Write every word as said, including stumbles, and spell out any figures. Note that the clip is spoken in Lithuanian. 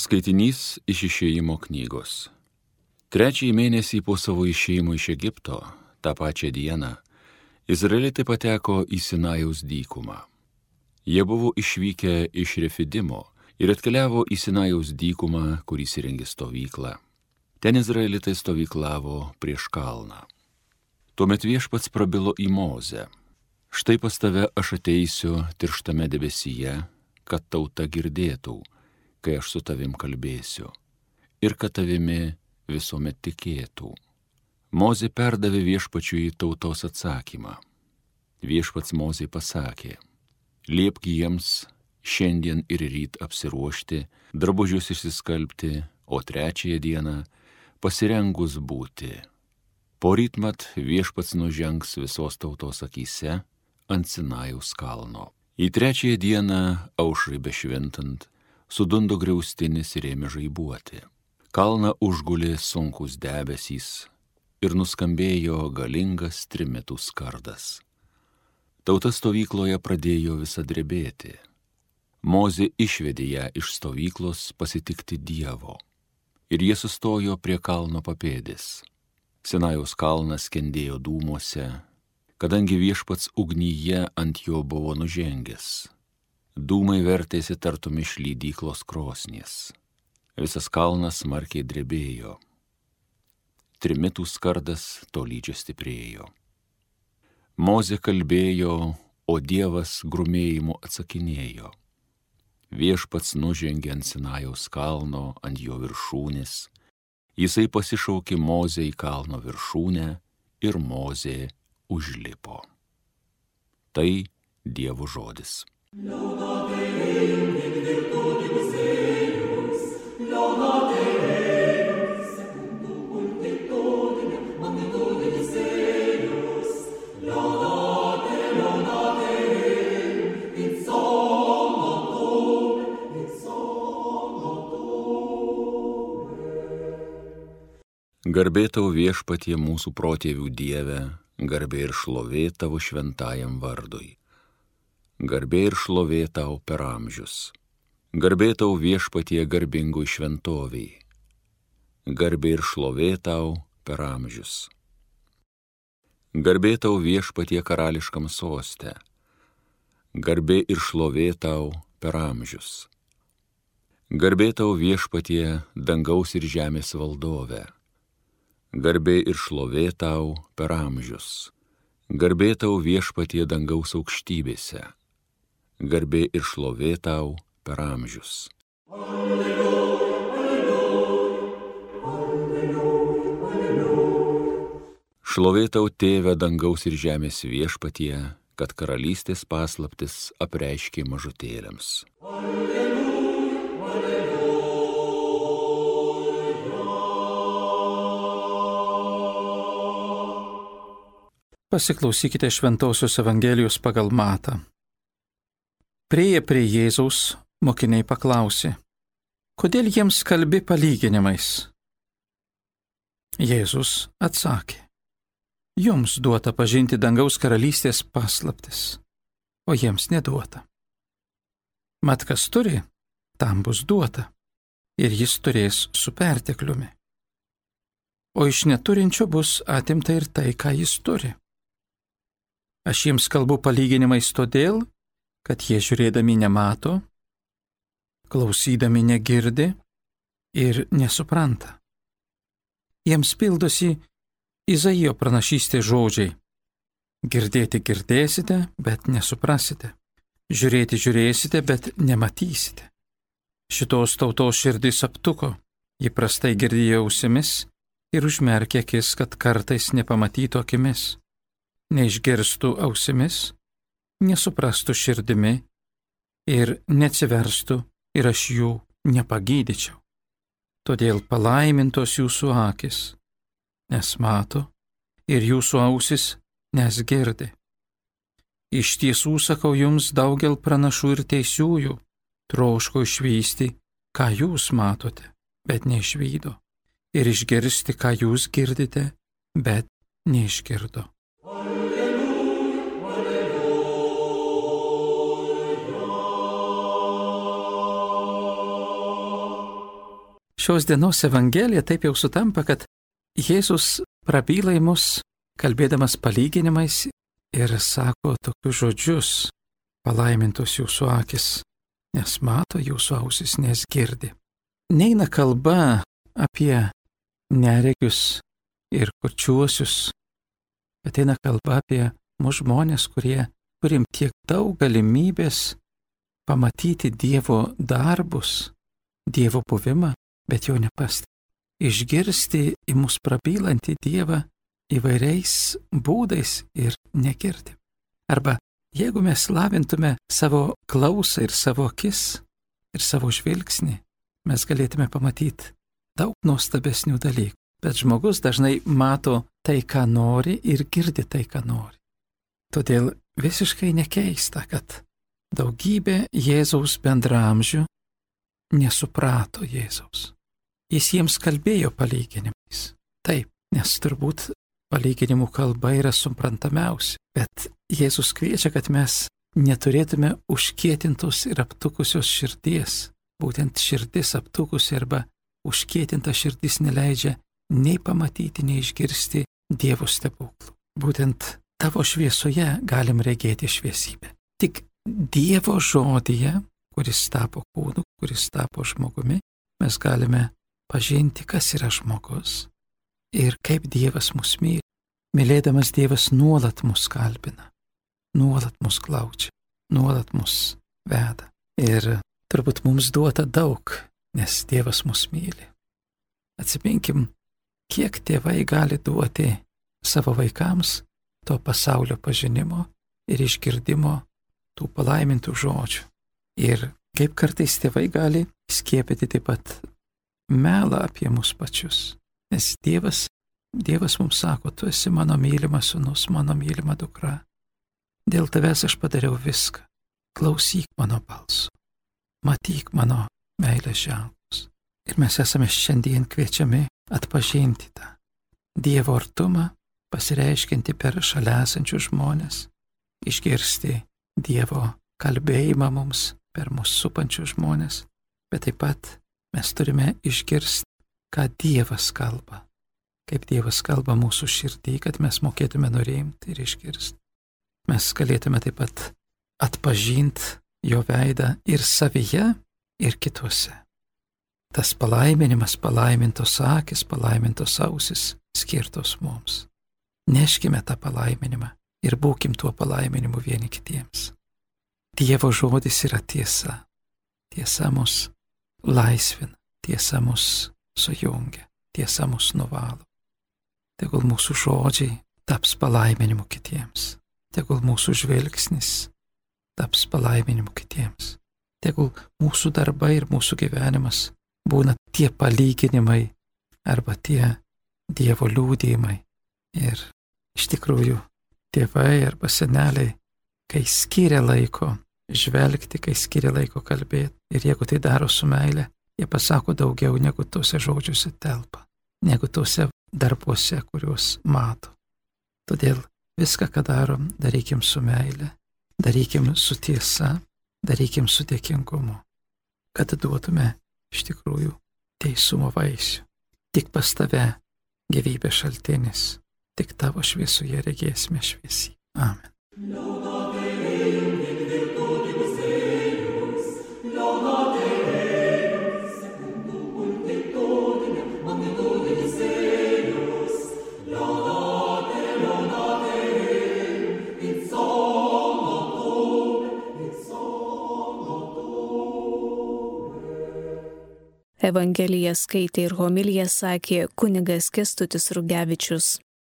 Skaitinys iš Išėjimo knygos. Trečiąjį mėnesį po savo išėjimo iš Egipto, tą pačią dieną, Izraelitai pateko į Sinajaus dykumą. Jie buvo išvykę iš Refidimo ir atkeliavo į Sinajaus dykumą, kur įsirengė stovyklą. Ten Izraelitai stovyklavo prieš kalną. Tuomet Viešpats prabilo į Mozę. Štai pas tave aš ateisiu tirštame debesyje, kad tauta girdėtų, kai aš su tavim kalbėsiu, ir kad tavimi visuomet tikėtų. Mozė perdavė Viešpačiui tautos atsakymą. Viešpats Mozei pasakė: liepk jiems šiandien ir ryt apsiruošti, drabužius išsiskalbti, o trečiąją dieną pasirengus būti. Poryt mat Viešpats nužengs visos tautos akyse ant Sinajaus kalno. Į trečiąją dieną aušrai bešvintant, sudundo griaustinis ir ėmė žaibuoti. Kalną užgulė sunkus debesys ir nuskambėjo galingas trimitų skardas. Tauta stovykloje pradėjo visą drebėti. Mozė išvedė ją iš stovyklos pasitikti Dievo. Ir jie sustojo prie kalno papėdės. Sinajaus kalnas skendėjo dūmuose, kadangi Viešpats ugnyje ant jo buvo nužengęs. Dūmai vertėsi tartum iš lydyklos krosnies. Visas kalnas smarkiai drebėjo. Trimitų skardas tolydžio stiprėjo. Mozė kalbėjo, o Dievas grumėjimu atsakinėjo. Viešpats nužengė ant Sinajaus kalno, ant jo viršūnės. Jisai pasišaukė Mozę į kalno viršūnę ir Mozė užlipo. Tai Dievo žodis. Laudate Deum in virtutibus eius, laudate Deum secundum multitudinem magnitudibus eius, laudate, laudate Deum in solum, in solum. Garbė tau Viešpatie mūsų protėvių Dieve, garbė ir šlovė tavo šventajam vardui. Garbė ir šlovė tau per amžius. Garbė tau Viešpatie garbingui šventoviai. Garbė ir šlovė tau per amžius. Garbė tau Viešpatie karališkam soste. Garbė ir šlovė tau per amžius. Garbė tau Viešpatie dangaus ir žemės valdove. Garbė ir šlovė tau per amžius. Garbė tau Viešpatie dangaus aukštybėse. Garbė ir šlovė tau per amžius. Alleluja, alleluja, alleluja, alleluja. Šlovė tau Tėve dangaus ir žemės Viešpatie, kad karalystės paslaptis apreiškė mažutėliams. Alleluja, alleluja. Pasiklausykite Šventosios Evangelijos pagal Matą. Priėję prie Jėzaus, mokiniai paklausė: kodėl jiems kalbi palyginimais? Jėzus atsakė: jums duota pažinti dangaus karalystės paslaptis, o jiems neduota. Mat kas turi, tam bus duota, ir jis turės su pertekliumi. O iš neturinčio bus atimta ir tai, ką jis turi. Aš jiems kalbu palyginimais todėl, kad jie žiūrėdami nemato, klausydami negirdi ir nesupranta. Jiems pildosi Izaijo pranašystės žodžiai: girdėti girdėsite, bet nesuprasite. Žiūrėti žiūrėsite, bet nematysite. Šitos tautos širdis aptuko, ji prastai girdėjo ausimis ir užmerkė akis, kad kartais nepamatytų akimis, neišgirstų ausimis, nesuprastų širdimi ir neatsiverstų ir aš jų nepagydyčiau. Todėl palaimintos jūsų akis, nes mato, ir jūsų ausis, nes girdi. Iš tiesų sakau jums, daugel pranašų ir teisiųjų troško išvysti, ką jūs matote, bet neišvydo, ir išgirsti, ką jūs girdite, bet neišgirdo. šios dienos Evangelija taip jau sutampa, kad Jėzus prabyla į mus, kalbėdamas palyginimais ir sako tokius žodžius: palaimintos jūsų akis, nes mato, jūsų ausis, nes girdi. Neina kalba apie neregius ir kurčiuosius, bet eina kalba apie mūsų žmonės, kurie turim tiek daug galimybės pamatyti Dievo darbus, Dievo buvimą, bet jo nepastebėti. Išgirsti į mus prabylantį Dievą įvairiais būdais ir negirdi. Arba jeigu mes lavintume savo klausą ir savo akis ir savo žvilgsnį, mes galėtume pamatyti daug nuostabesnių dalykų. Bet žmogus dažnai mato tai, ką nori, ir girdi tai, ką nori. Todėl visiškai nekeista, kad daugybė Jėzaus bendramžių nesuprato Jėzaus. Jis jiems kalbėjo palyginimais. Taip, nes turbūt palyginimų kalba yra suprantamiausia. Bet Jėzus kviečia, kad mes neturėtume užkietintos ir aptukusios širdies. Būtent širdis aptukusi arba užkietinta širdis neleidžia nei pamatyti, nei išgirsti Dievo stebuklų. Būtent tavo šviesoje galim regėti šviesybę. Tik Dievo žodyje, kuris tapo kūnu, kuris tapo žmogumi, mes galime pažinti, kas yra žmogus ir kaip Dievas mus myli. Mylėdamas Dievas nuolat mus kalbina, nuolat mus glaudžia, nuolat mus veda. Ir turbūt mums duota daug, nes Dievas mus myli. Atsiminkim, kiek tėvai gali duoti savo vaikams to pasaulio pažinimo ir išgirdimo tų palaimintų žodžių. Ir kaip kartais tėvai gali skiepyti taip pat melą apie mus pačius. Nes Dievas, Dievas mums sako: tu esi mano mylimas sūnus, mano mylima dukra. Dėl tavęs aš padariau viską. Klausyk mano balso. Matyk mano meilės ženklus. Ir mes esame šiandien kviečiami atpažinti tą Dievo artumą, pasireiškinti per šalia esančius žmonės, išgirsti Dievo kalbėjimą mums per mus supančius žmonės, bet taip pat mes turime išgirsti, ką Dievas kalba, kaip Dievas kalba mūsų širdį, kad mes mokėtume nurimti ir išgirsti. Mes galėtume taip pat atpažinti jo veidą ir savyje, ir kituose. Tas palaiminimas, palaimintos akis, palaimintos ausis skirtos mums. Neškime tą palaiminimą ir būkim tuo palaiminimu vieni kitiems. Dievo žodis yra tiesa. Tiesa mus laisvina, tiesa mus sujungia, tiesa mus nuvalo. Tegul mūsų žodžiai taps palaiminimu kitiems. Tegul mūsų žvilgsnis taps palaiminimu kitiems. Tegul mūsų darbai ir mūsų gyvenimas būna tie palyginimai arba tie Dievo liūdėjimai. Ir iš tikrųjų tėvai arba seneliai, kai skiria laiko žvelgti, kai skiria laiko kalbėti, ir jeigu tai daro su meile, jie pasako daugiau negu tuose žodžiuose telpa, negu tuose darbuose, kuriuos mato. Todėl viską, ką darom, darykim su meile, darykim su tiesa, darykim su dėkingumu, kad duotume iš tikrųjų teisumo vaisių. Tik pas tave gyvybės šaltinis, tik tavo šviesoje regėsime šviesį. Amen. Evangeliją skaitė ir homiliją sakė kunigas Kęstutis Rugevičius.